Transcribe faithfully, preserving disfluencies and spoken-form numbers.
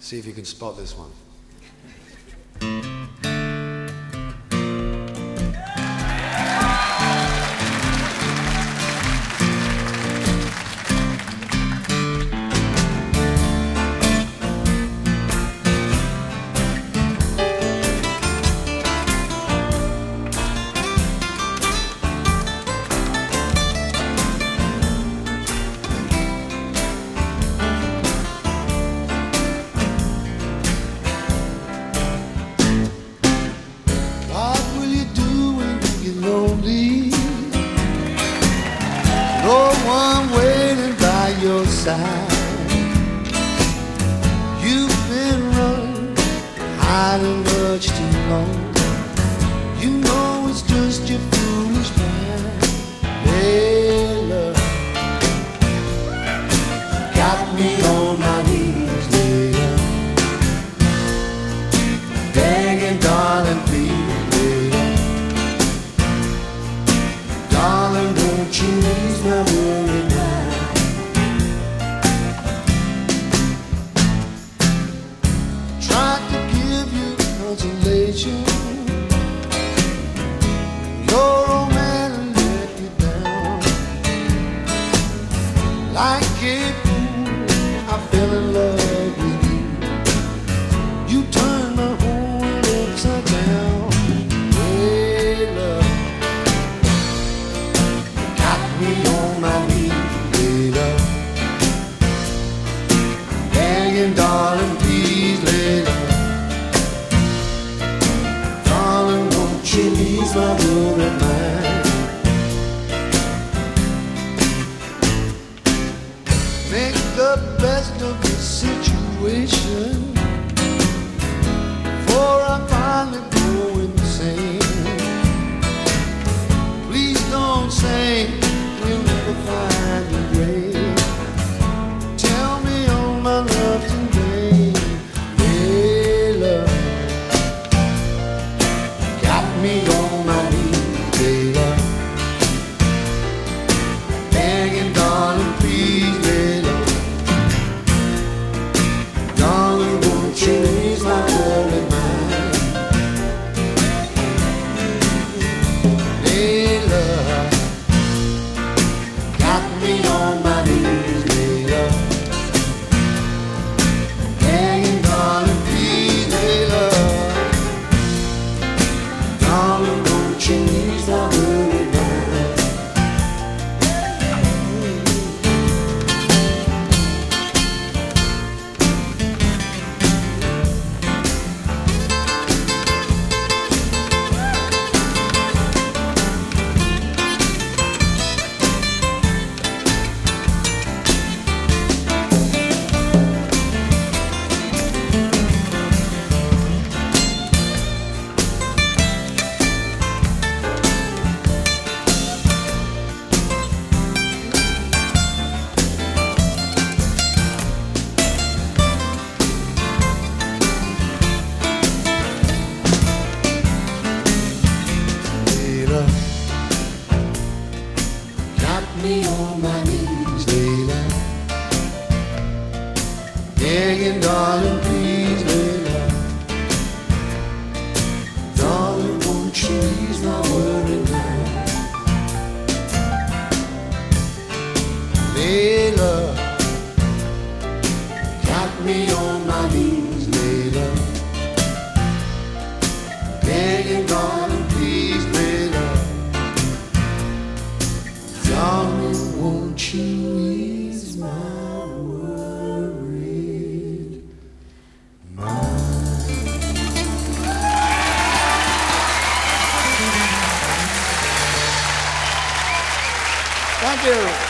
See if you can spot this one. No one waiting by your side. You've been running, hiding much too long. You know it's just your foolish mind. Hey, love, got me on my knees, love, begging, darling, please, love, darling, don't you ease my worry now. Tried to give you consolation. Your old man let you down. Like a fool, I fell in love with you. You turned my whole world upside down. Hey, love, got me on my knees, love, begging, darling, please, love, darling, won't you ease my worried mind. Make the best of the situation before I finally go insane. Please don't say you'll never find your grave. Tell me all my love's in vain. Hey, love, got me on my knees, hey, love, begging, darling, please, hey, love, darling, won't you ease my worried mind. Hey, love, got me on my knees, hey, love, begging, darling, please, hey, love, darling, won't you ease my worried mind. Got me on my knees, Layla, begging, darling, please, Layla, darling, won't you ease my worried mind. Layla, got me on my knees, Layla, begging, darling, please, Layla, darling, won't you ease my worried mind. Thank you.